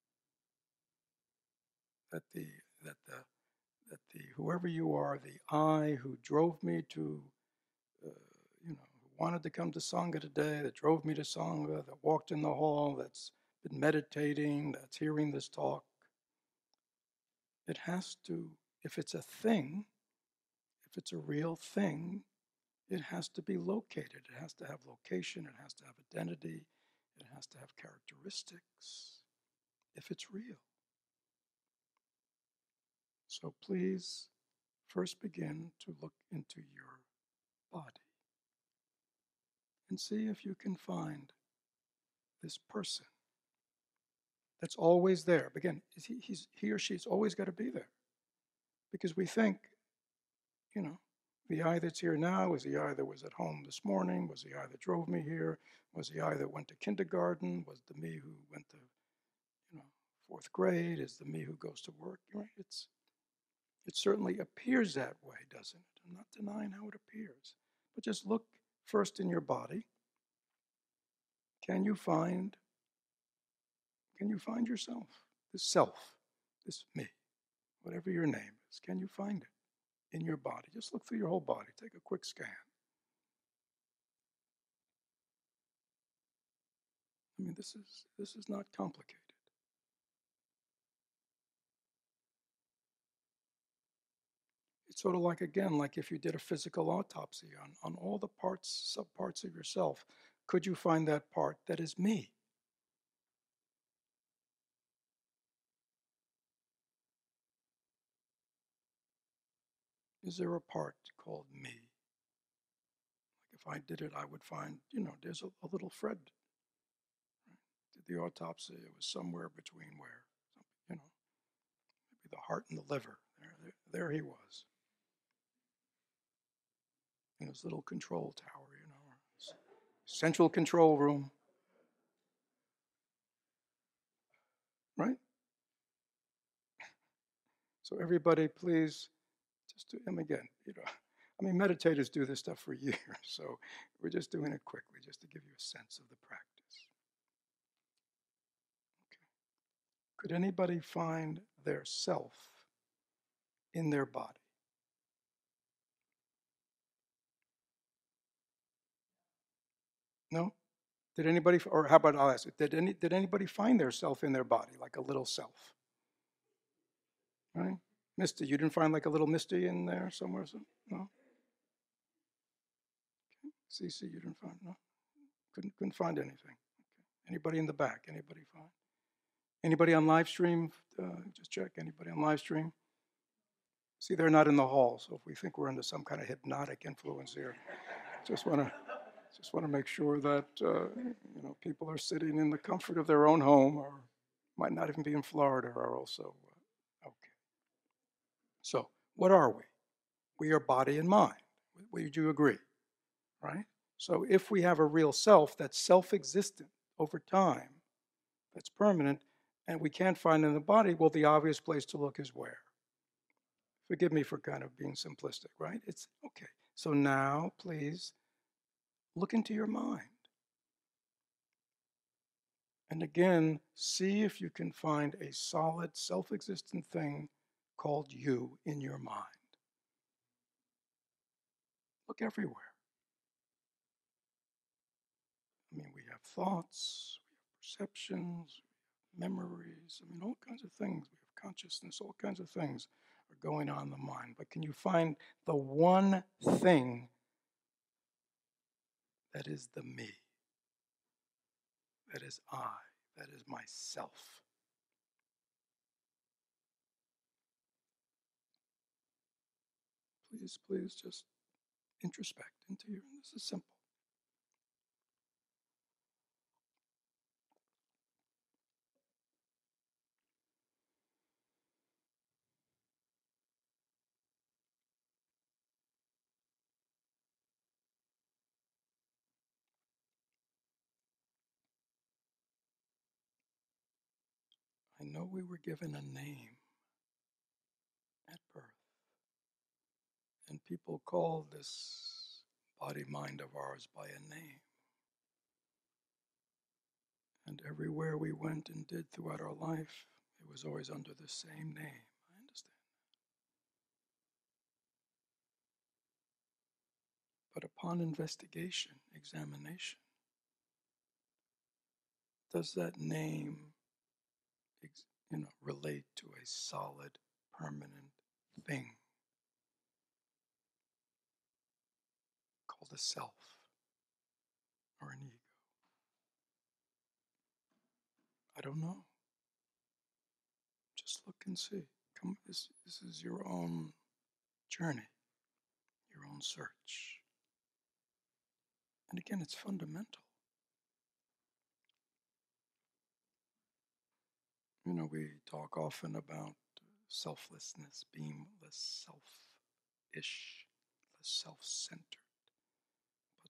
that the that the that the whoever you are, the I who drove me to, uh, you know, who wanted to come to Sangha today, that drove me to Sangha, that walked in the hall, that's been meditating, that's hearing this talk, it has to, if it's a thing, if it's a real thing, it has to be located. It has to have location, it has to have identity, it has to have characteristics, if it's real. So please first begin to look into your body and see if you can find this person that's always there. Again, he, he's, he or she's always got to be there. Because we think, you know, the I that's here now is the I that was at home this morning, was the I that drove me here, was the I that went to kindergarten, was the me who went to, you know, fourth grade, is the me who goes to work. Right? It's, it certainly appears that way, doesn't it? I'm not denying how it appears. But just look first in your body. Can you find, can you find yourself? This self, this me, whatever your name is, can you find it in your body? Just look through your whole body. Take a quick scan. I mean, this is this is not complicated. It's sort of like, again, like if you did a physical autopsy on, on all the parts, subparts of yourself, could you find that part that is me? Is there a part called me? Like if I did it, I would find, you know, there's a, a little Fred. Right? Did the autopsy, it was somewhere between where? You know, maybe the heart and the liver. There, there, there he was. In his little control tower, you know, central control room. Right? So everybody, please, just do him again. You know, I mean, meditators do this stuff for years, so we're just doing it quickly, just to give you a sense of the practice. Okay. Could anybody find their self in their body? No? Did anybody, or how about I'll ask it, did, any, did anybody find their self in their body, like a little self? Right? Misty, you didn't find like a little Misty in there somewhere? So, no? Okay. Cece, you didn't find, no? Couldn't, couldn't find anything. Okay. Anybody in the back? Anybody find? Anybody on live stream? Uh, just check. Anybody on live stream? See, they're not in the hall, so if we think we're under some kind of hypnotic influence here, just want to just want to make sure that uh, you know people are sitting in the comfort of their own home, or might not even be in Florida, are also uh, okay. So, what are we? We are body and mind. Would you agree? Right? So, if we have a real self that's self-existent over time, that's permanent, and we can't find it in the body, well, the obvious place to look is where? Forgive me for kind of being simplistic, right? It's okay. So now, please, look into your mind. And again, see if you can find a solid, self-existent thing called you in your mind. Look everywhere. I mean, we have thoughts, we have perceptions, we have memories, I mean, all kinds of things. We have consciousness, all kinds of things are going on in the mind. But can you find the one thing that is the me? That is I. That is myself. Please, please just introspect into your, this is simple. to know we were given a name at birth. And people call this body-mind of ours by a name. And everywhere we went and did throughout our life, it was always under the same name. I understand. But upon investigation, examination, does that name, you know, relate to a solid, permanent thing called a self or an ego? I don't know. Just look and see. Come, this, this is your own journey, your own search. And again, it's fundamental. You know, we talk often about selflessness, being less selfish, less self-centered. But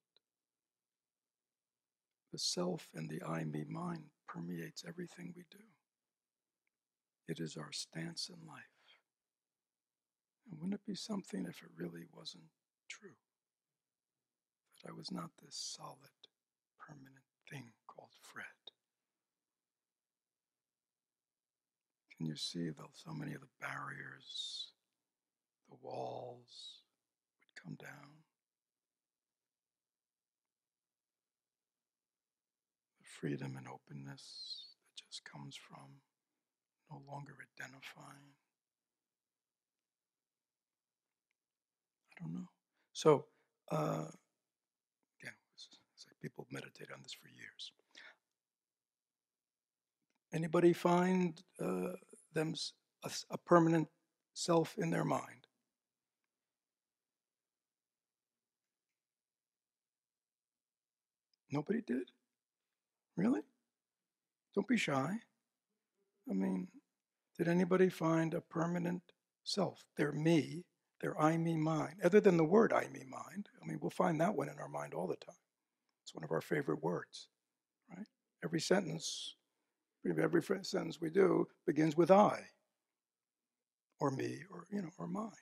the self and the I, me, mine permeates everything we do. It is our stance in life. And wouldn't it be something if it really wasn't true? That I was not this solid, permanent thing called Fred. Can you see the, so many of the barriers, the walls would come down? The freedom and openness that just comes from no longer identifying. I don't know. So, uh, again, it's like people meditate on this for years. Anybody find uh, them a, a permanent self in their mind? Nobody did? Really? Don't be shy. I mean, did anybody find a permanent self? Their me, their I, me, mine. Other than the word I, me, mind. I mean, we'll find that one in our mind all the time. It's one of our favorite words, right? Every sentence, every sentence we do begins with I, or me, or, you know, or mine.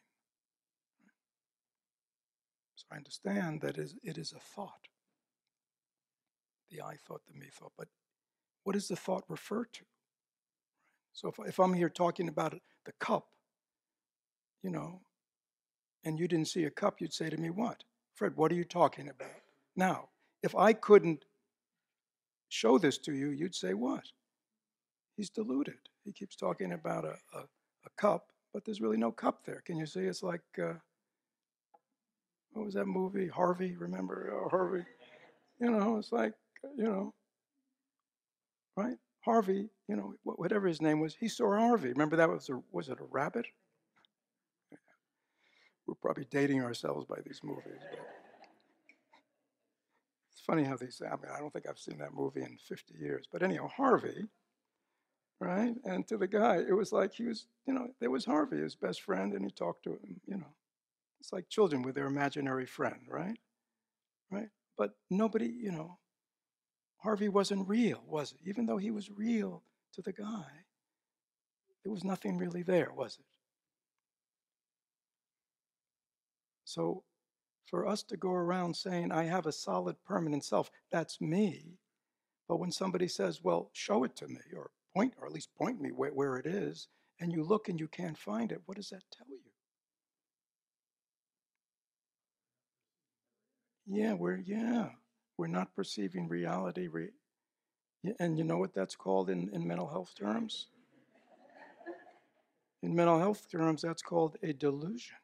So I understand that it is a thought. The I thought, the me thought. But what does the thought refer to? So if, if I'm here talking about the cup, you know, and you didn't see a cup, you'd say to me, what? Fred, what are you talking about? Now, if I couldn't show this to you, you'd say what? He's deluded. He keeps talking about a, a, a cup, but there's really no cup there. Can you see? It's like, uh, what was that movie? Harvey, remember uh, Harvey? You know, it's like, you know, right? Harvey, you know, whatever his name was, he saw Harvey. Remember that was a, was it a rabbit? We're probably dating ourselves by these movies. But it's funny how they say, I mean, I don't think I've seen that movie in fifty years. But anyhow, Harvey, right? And to the guy, it was like he was, you know, there was Harvey, his best friend, and he talked to him, you know. It's like children with their imaginary friend, right? Right? But nobody, you know, Harvey wasn't real, was it? Even though he was real to the guy, there was nothing really there, was it? So for us to go around saying, I have a solid permanent self, that's me. But when somebody says, well, show it to me, or point, or at least point me where, where it is, and you look and you can't find it, what does that tell you? Yeah, we're, yeah, we're not perceiving reality. Re- and you know what that's called in, in mental health terms? In mental health terms, that's called a delusion.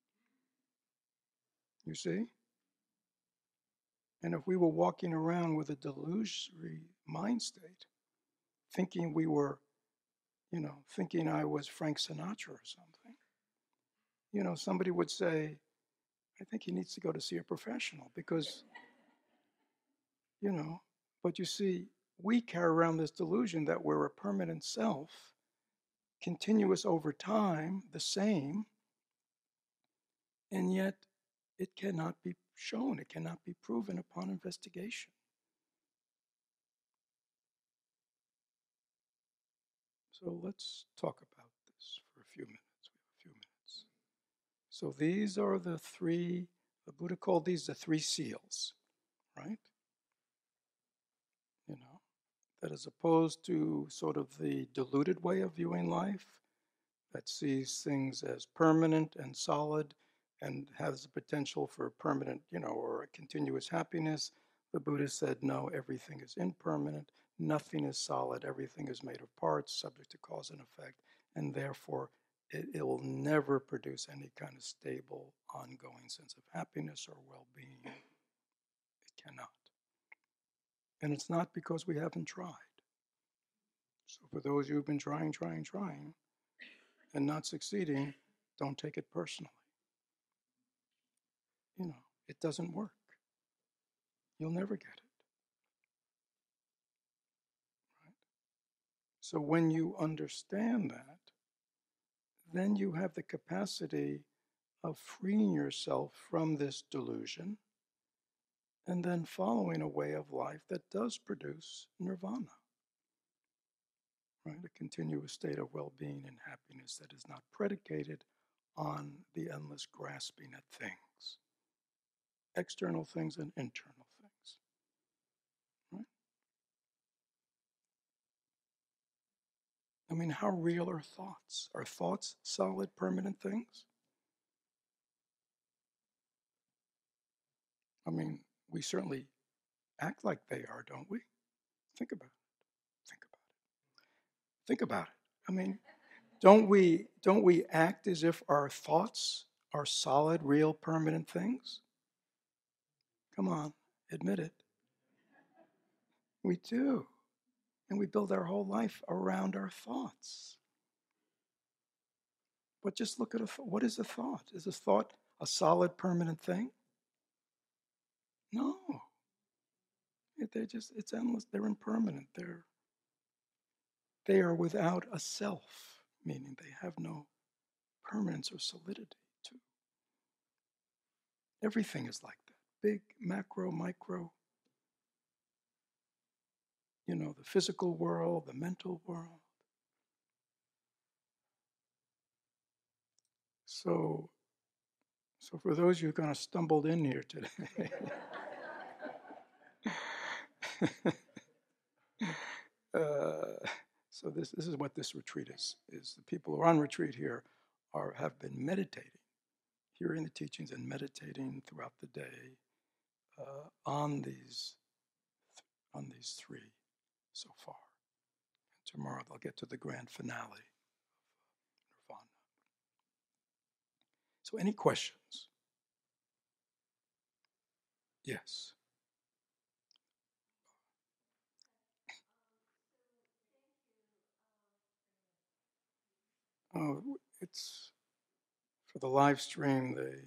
You see? And if we were walking around with a delusory mind state, thinking we were, you know, thinking I was Frank Sinatra or something, you know, somebody would say, I think he needs to go to see a professional because, you know, but you see, we carry around this delusion that we're a permanent self, continuous over time, the same, and yet it cannot be shown, it cannot be proven upon investigation. So let's talk about this for a few minutes. We have a few minutes. So these are the three, the Buddha called these the three seals, right? You know, that as opposed to sort of the diluted way of viewing life that sees things as permanent and solid and has the potential for permanent, you know, or a continuous happiness. The Buddha said, no, everything is impermanent, nothing is solid, everything is made of parts, subject to cause and effect, and therefore it, it will never produce any kind of stable, ongoing sense of happiness or well-being. It cannot. And it's not because we haven't tried. So for those who've been trying, trying, trying, and not succeeding, don't take it personally. You know, it doesn't work. You'll never get it. Right? So when you understand that, then you have the capacity of freeing yourself from this delusion and then following a way of life that does produce nirvana. Right? A continuous state of well-being and happiness that is not predicated on the endless grasping at things, external things and internal things. Right? I mean, how real are thoughts? Are thoughts solid, permanent things? I mean, we certainly act like they are, don't we? Think about it. Think about it. Think about it. I mean, don't we don't we act as if our thoughts are solid, real, permanent things? Come on, admit it. We do. And we build our whole life around our thoughts. But just look at a th- what is a thought? Is a thought a solid, permanent thing? No. They're just, it's endless. They're impermanent. They're, they are without a self, meaning they have no permanence or solidity too. Everything is like that. Big, macro, micro. You know, the physical world, the mental world. So, so for those of you who kind of stumbled in here today, uh, so this this is what this retreat is. Is the people who are on retreat here are have been meditating, hearing the teachings and meditating throughout the day uh, on these on these three so far. And tomorrow they'll get to the grand finale of Nirvana. So, any questions? Yes. Oh, it's for the live stream. They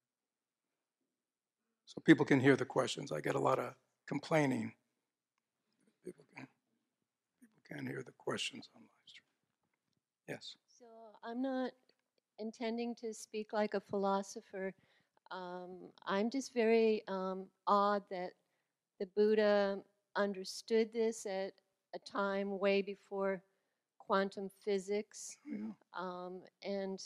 so people can hear the questions. I get a lot of complaining. People can people can't hear the questions on live stream. Yes. So I'm not intending to speak like a philosopher. Um, I'm just very um, awed that the Buddha understood this at a time way before quantum physics. Oh, yeah. Um, and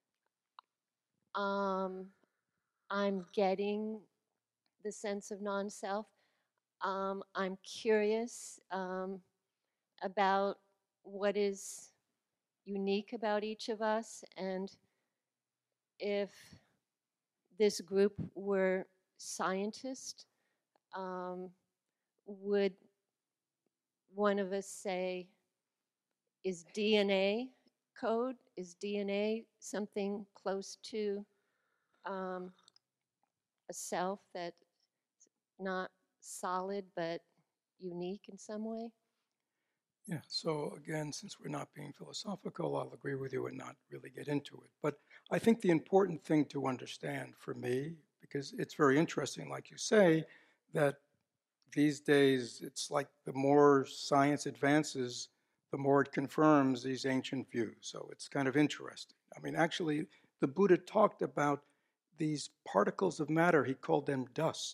um, I'm getting the sense of non self. Um, I'm curious um, about what is unique about each of us, and if this group were scientists, um, would one of us say, is D N A code? Is D N A something close to um, a self that's not solid but unique in some way? Yeah, so again, since we're not being philosophical, I'll agree with you and not really get into it. But I think the important thing to understand for me, because it's very interesting, like you say, that these days it's like the more science advances, the more it confirms these ancient views. So it's kind of interesting. I mean, actually, the Buddha talked about these particles of matter, he called them dust,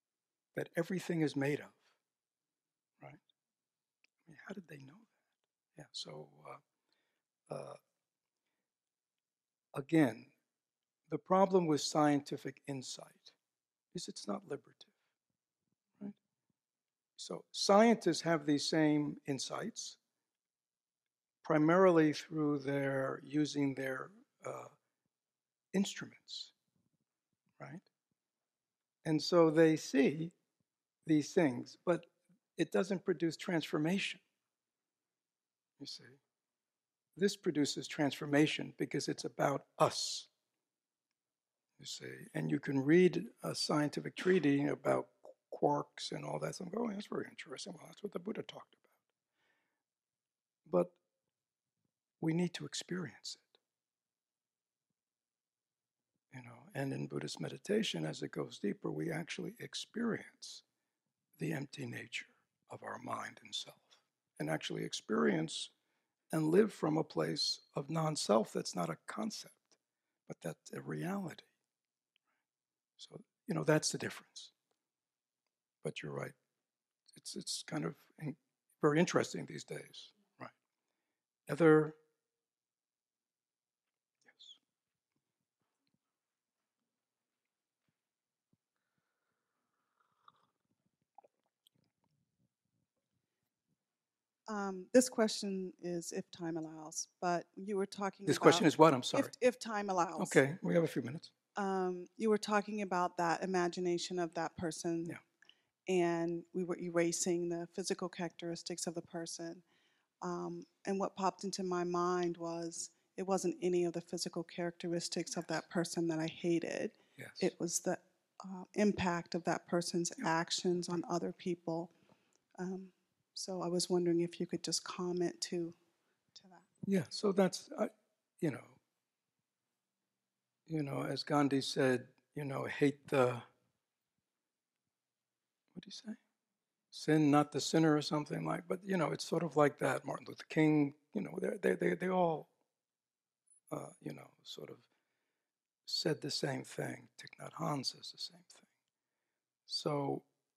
that everything is made of, right? I mean, how did they know that? Yeah, so uh, uh, again, the problem with scientific insight is it's not liberative, right? So scientists have these same insights primarily through their using their uh, instruments, right? And so they see these things, but it doesn't produce transformation, you see. This produces transformation because it's about us, you see. And you can read a scientific treatise about quarks and all that. So I'm going, oh, that's very interesting. Well, that's what the Buddha talked about. But we need to experience it, you know. And in Buddhist meditation, as it goes deeper, we actually experience the empty nature of our mind and self, and actually experience and live from a place of non-self that's not a concept, but that's a reality. So, you know, that's the difference. But you're right. It's it's kind of in, very interesting these days, right? Other, yes. Um, this question is if time allows, but you were talking This about question is what? I'm if sorry. if time allows. Okay, we have a few minutes. Um, you were talking about that imagination of that person, Yeah. and we were erasing the physical characteristics of the person. Um, and what popped into my mind was it wasn't any of the physical characteristics of that person that I hated. Yes. It was the uh, impact of that person's Yeah. actions on other people. Um, so I was wondering if you could just comment to to that. Yeah. So that's uh, you know, you know, as Gandhi said, you know, hate the what do you say? Sin, not the sinner, or something like. But you know, it's sort of like that. Martin Luther King, you know, they they they they all, uh, you know, sort of said the same thing. Thich Nhat Hanh says the same thing. So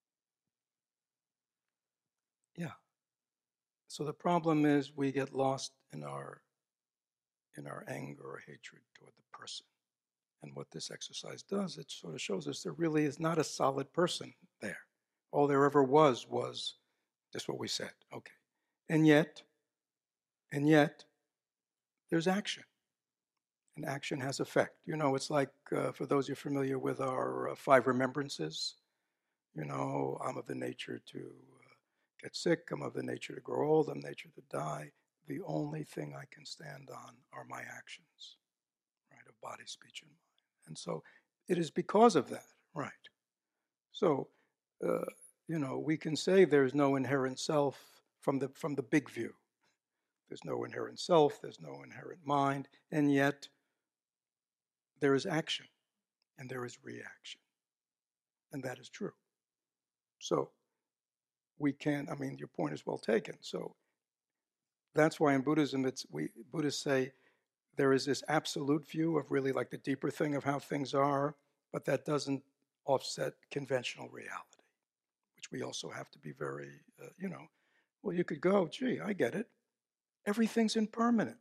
yeah. So the problem is we get lost in our in our anger or hatred toward the person. And what this exercise does, it sort of shows us there really is not a solid person there. All there ever was was just what we said. Okay. And yet, and yet, there's action. And action has effect. You know, it's like, uh, for those of you familiar with our uh, five remembrances, you know, I'm of the nature to uh, get sick, I'm of the nature to grow old, I'm nature to die. The only thing I can stand on are my actions, right, of body, speech, and mind. And so it is because of that, right? So, uh, you know, we can say there's no inherent self from the from the big view. There's no inherent self, there's no inherent mind, and yet there is action and there is reaction. And that is true. So we can, I mean, your point is well taken. So that's why in Buddhism, it's we Buddhists say there is this absolute view of really like the deeper thing of how things are, but that doesn't offset conventional reality, which we also have to be very, uh, you know, well, you could go, gee, I get it. Everything's impermanent.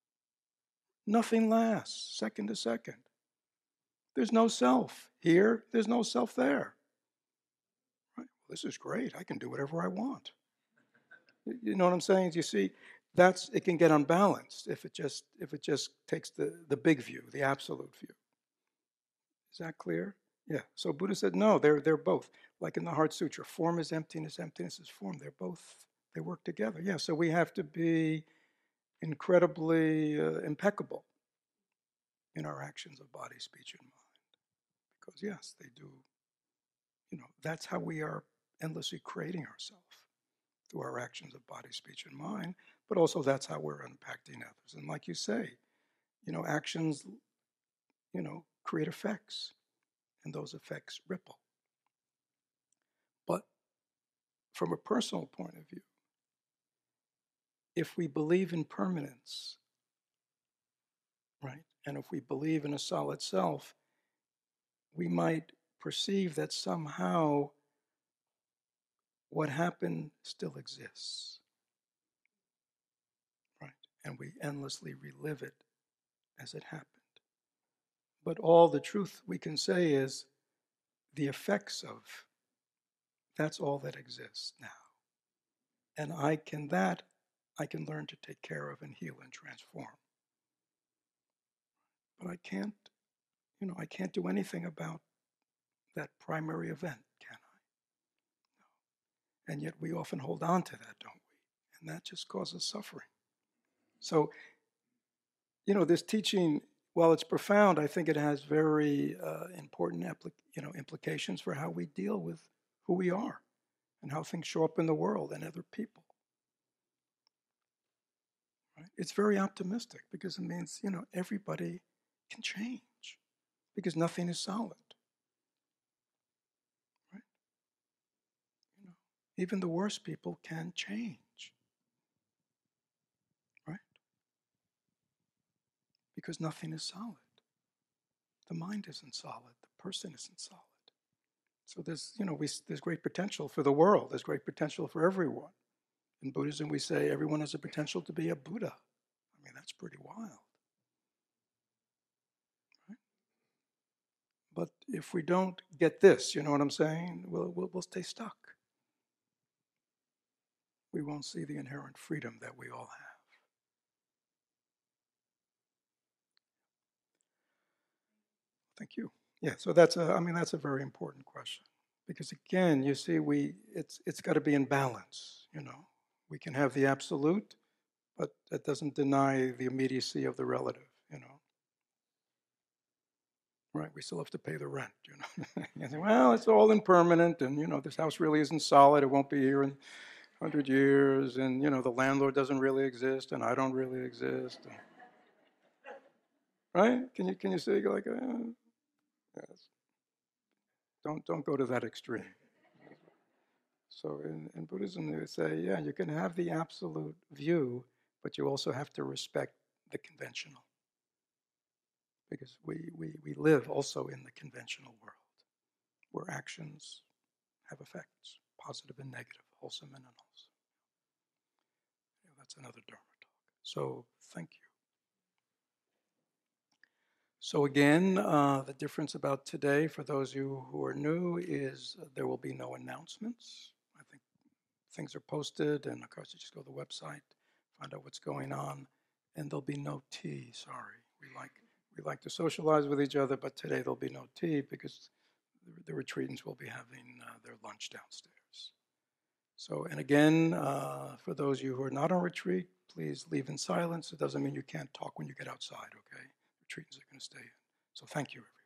Nothing lasts second to second. There's no self here, there's no self there. Right? Well, this is great. I can do whatever I want. You know what I'm saying? You see, that's it can get unbalanced if it just if it just takes the, the big view, the absolute view. Is that clear? Yeah. So Buddha said, no, they're they're both. Like in the Heart Sutra, form is emptiness, emptiness is form. They're both they work together. Yeah. So we have to be incredibly uh, impeccable in our actions of body, speech, and mind, because yes, they do. You know, that's how we are endlessly creating ourselves through our actions of body, speech, and mind. But also that's how we're impacting others. And like you say, you know, actions, you know, create effects, and those effects ripple. But from a personal point of view, if we believe in permanence, right, and if we believe in a solid self, we might perceive that somehow what happened still exists. and we endlessly relive it as it happened. But all the truth we can say is the effects of, that's all that exists now. And I can, that, I can learn to take care of and heal and transform. But I can't, you know, I can't do anything about that primary event, can I? No. And yet we often hold on to that, don't we? And that just causes suffering. So, you know, this teaching, while it's profound, I think it has very uh, important applic- you know, implications for how we deal with who we are and how things show up in the world and other people. Right? It's very optimistic because it means, you know, everybody can change because nothing is solid. Right? You know, even the worst people can change. Right? Because nothing is solid. The mind isn't solid. The person isn't solid. So there's, you know, we, there's great potential for the world. There's great potential for everyone. In Buddhism, we say everyone has a potential to be a Buddha. I mean, that's pretty wild. Right? But if we don't get this, you know what I'm saying, we'll, we'll, we'll stay stuck. We won't see the inherent freedom that we all have. Thank you. Yeah, so that's a, I mean, that's a very important question. Because again, you see, we, it's, it's got to be in balance, you know. We can have the absolute, but that doesn't deny the immediacy of the relative, you know. Right, we still have to pay the rent, you know. You say, well, it's all impermanent, and, you know, this house really isn't solid. It won't be here in a hundred years, and, you know, the landlord doesn't really exist, and I don't really exist. And, right? Can you, can you say, like, uh, yes. Don't, don't go to that extreme. So in, in Buddhism, they say, yeah, you can have the absolute view, but you also have to respect the conventional. Because we, we, we live also in the conventional world, where actions have effects, positive and negative, wholesome and unwholesome. Yeah, that's another Dharma talk. So thank you. So again, uh, the difference about today, for those of you who are new, is uh, there will be no announcements. I think things are posted, and of course you just go to the website, find out what's going on, and there'll be no tea, sorry. We like, we like to socialize with each other, but today there'll be no tea because the, the retreatants will be having uh, their lunch downstairs. So, and again, uh, for those of you who are not on retreat, please leave in silence. It doesn't mean you can't talk when you get outside, okay? Retreatants are going to stay in. So thank you, everyone.